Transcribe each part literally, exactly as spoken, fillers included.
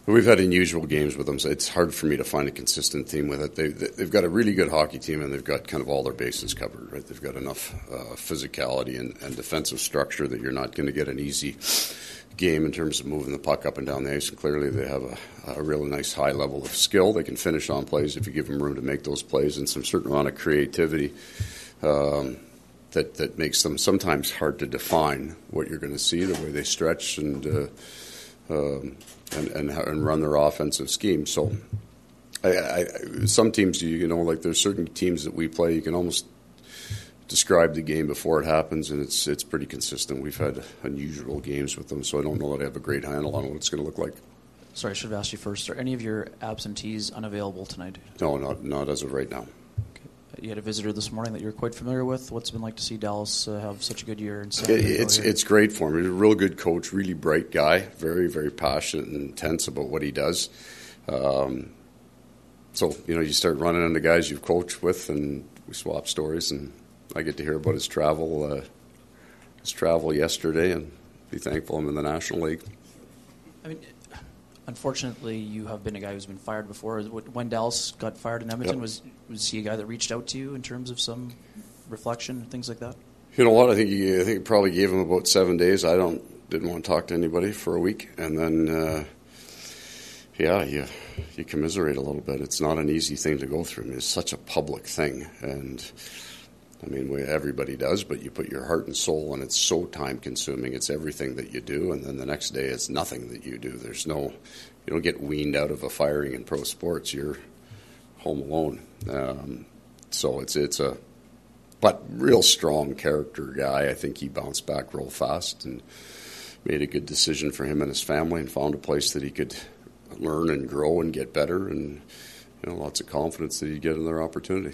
We've had unusual games with them, so it's hard for me to find a consistent theme with it. They, they've got a really good hockey team, and they've got kind of all their bases covered, right? They've got enough uh, physicality and, and defensive structure that you're not going to get an easy game in terms of moving the puck up and down the ice. And clearly they have a, a really nice high level of skill. They can finish on plays if you give them room to make those plays, and some certain amount of creativity um, that, that makes them sometimes hard to define what you're going to see, the way they stretch and uh, um, And, and and run their offensive scheme. So, I, I, some teams, you know, like there's certain teams that we play, you can almost describe the game before it happens, and it's it's pretty consistent. We've had unusual games with them, so I don't know that I have a great handle on what it's going to look like. Sorry, I should have asked you first. Are any of your absentees unavailable tonight? No, not not as of right now. You had a visitor this morning that you're quite familiar with. What's it been like to see Dallas uh, have such a good year? And it, it's it's great for him. He's a real good coach, really bright guy, very, very passionate and intense about what he does. Um, so, you know, you start running into guys you've coached with, and we swap stories, and I get to hear about his travel, uh, his travel yesterday, and be thankful I'm in the National League. I mean, unfortunately, you have been a guy who's been fired before. When Dallas got fired in Edmonton, yep. was was he a guy that reached out to you in terms of some reflection and things like that? You know what? I think he, I think it probably gave him about seven days. I don't didn't want to talk to anybody for a week, and then uh, yeah, you you commiserate a little bit. It's not an easy thing to go through. I mean, it's such a public thing, and I mean, we, everybody does, but you put your heart and soul, and it's so time-consuming. It's everything that you do, and then the next day it's nothing that you do. There's no, you don't get weaned out of a firing in pro sports. You're home alone. Um, so it's it's a, but real strong character guy. I think he bounced back real fast and made a good decision for him and his family, and found a place that he could learn and grow and get better, and you know, lots of confidence that he'd get another opportunity.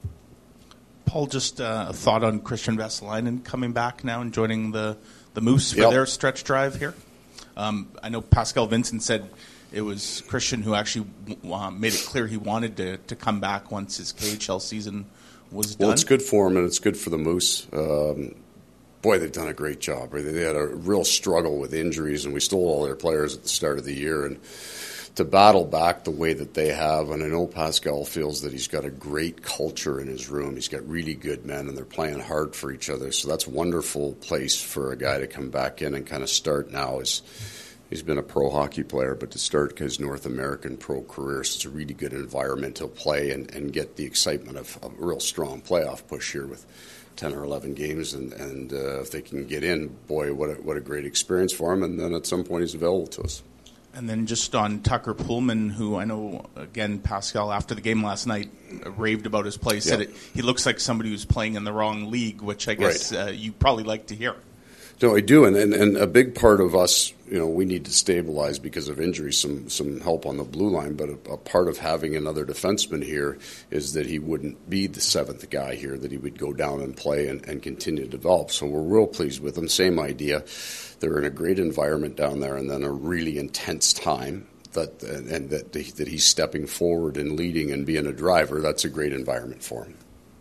Paul, just uh, a thought on Christian Vesalainen coming back now and joining the, the Moose for yep. their stretch drive here. Um, I know Pascal Vincent said it was Christian who actually uh, made it clear he wanted to, to come back once his K H L season was done. Well, it's good for him, and it's good for the Moose. Um, boy, they've done a great job. Right? They had a real struggle with injuries, and we stole all their players at the start of the year. And to battle back the way that they have, and I know Pascal feels that he's got a great culture in his room. He's got really good men, and they're playing hard for each other. So that's a wonderful place for a guy to come back in and kind of start now. Is he's been a pro hockey player, but to start his North American pro career, so it's a really good environment to play and, and get the excitement of a real strong playoff push here with ten or eleven games. And, and uh, if they can get in, boy, what a, what a great experience for him. And then at some point he's available to us. And then just on Tucker Pullman, who I know, again, Pascal, after the game last night, raved about his play, said yep. it, he looks like somebody who's playing in the wrong league, which I guess right. uh, you probably like to hear. No, I do, and, and and a big part of us, you know, we need to stabilize because of injuries, some some help on the blue line, but a, a part of having another defenseman here is that he wouldn't be the seventh guy here, that he would go down and play and, and continue to develop. So we're real pleased with him. Same idea. They're in a great environment down there, and then a really intense time that and that that he's stepping forward and leading and being a driver. That's a great environment for him.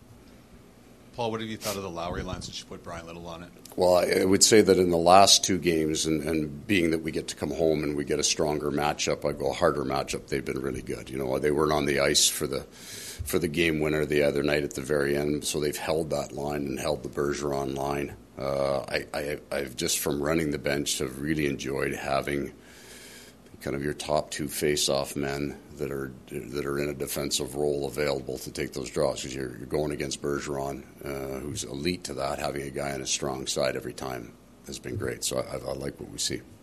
Paul, what have you thought of the Lowry line since you put Brian Little on it? Well, I would say that in the last two games, and, and being that we get to come home and we get a stronger matchup, I go harder matchup, they've been really good. You know, they weren't on the ice for the for the game winner the other night at the very end, so they've held that line and held the Bergeron line. Uh, I, I, I've just from running the bench have really enjoyed having kind of your top two face-off men that are that are in a defensive role available to take those draws, because you're, you're going against Bergeron, uh, who's elite to that. Having a guy on his strong side every time has been great. So I, I like what we see.